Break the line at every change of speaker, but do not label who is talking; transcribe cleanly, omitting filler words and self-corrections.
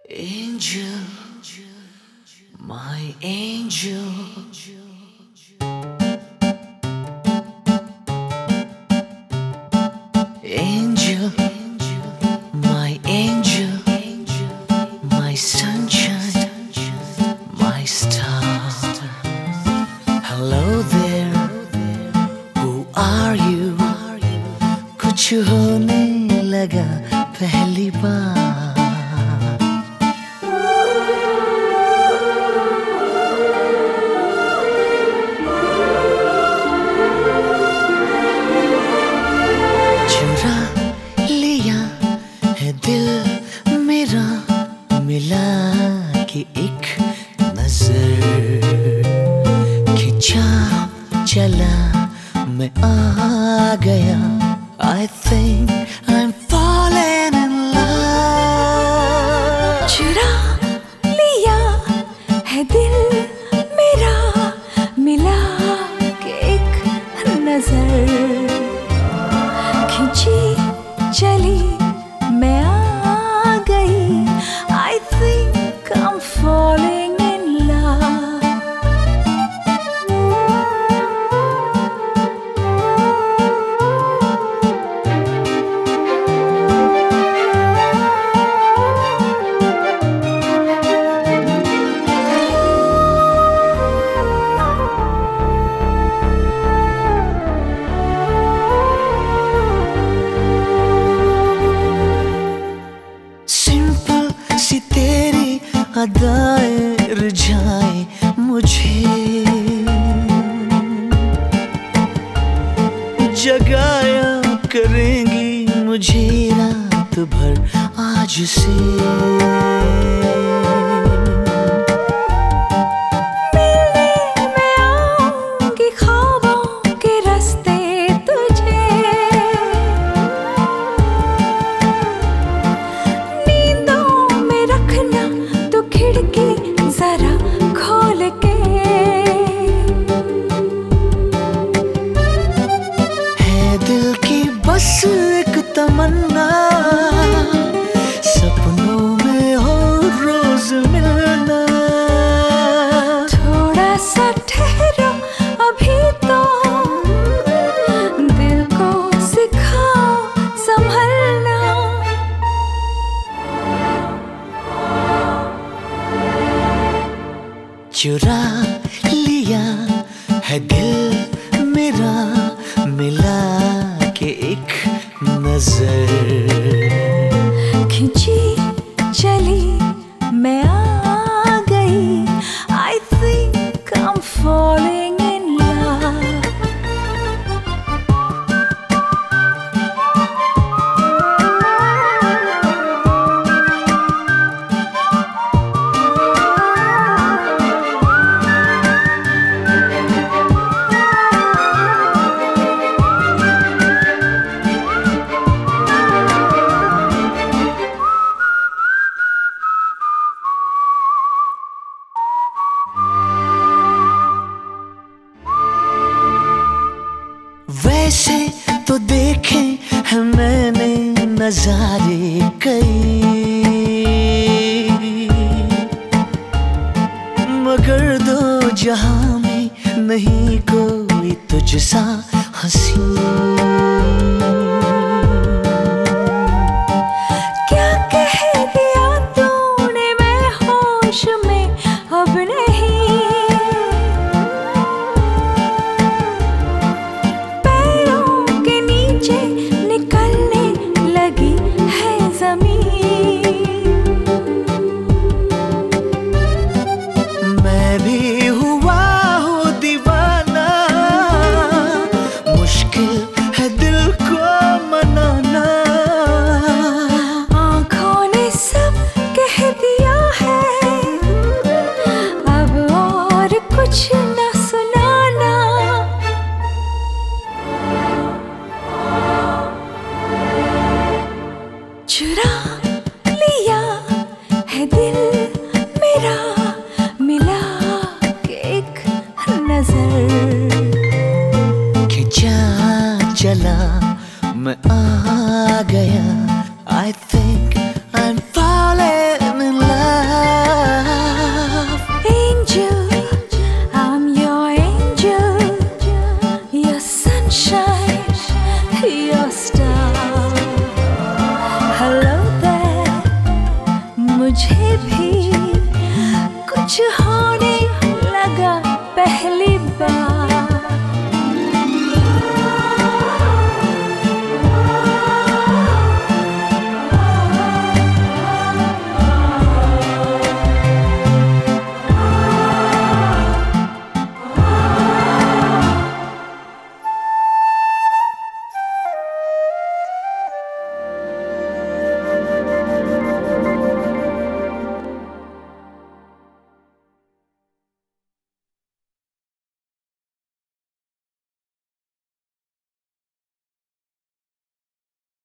Angel, my angel. Angel, my angel, my sunshine, my star. Hello there, who are you? कुछ होने लगा पहली बार. चुरा लिया है दिल मेरा, मिला के एक नजर, खिंचा चला मैं आ गया. I think I'm falling in love.
चुरा लिया है दिल मेरा, मिला के एक नजर, खिंची चली मैं आ गई. I think I'm falling in love.
सी तेरी अदाएं रिझाए मुझे, जगाया करेंगी मुझे रात भर आज से.
मिलने मैं आऊंगी ख्वाबों के रास्ते तुझे, खिड़की जरा खोल के.
है दिल की बस एक तमन्ना, सपनों में हो रोज मिलना.
थोड़ा सा ठहरो अभी तो, दिल को सिखाओ संभलना.
चुरा लिया है दिल मेरा, मिला के एक नजर,
खिंची चली मैं आ गई. I think I'm falling in love.
वैसे तो देखे हैं मैंने नजारे कई, मगर दो जहां में नहीं कोई तुझसा हंसी.
क्या कह दिया तूने, मैं होश में अब नहीं. पैरों के नीचे निकलने लगी है जमीन.
मैं भी हुआ हूँ दीवाना, मुश्किल
मुझे भी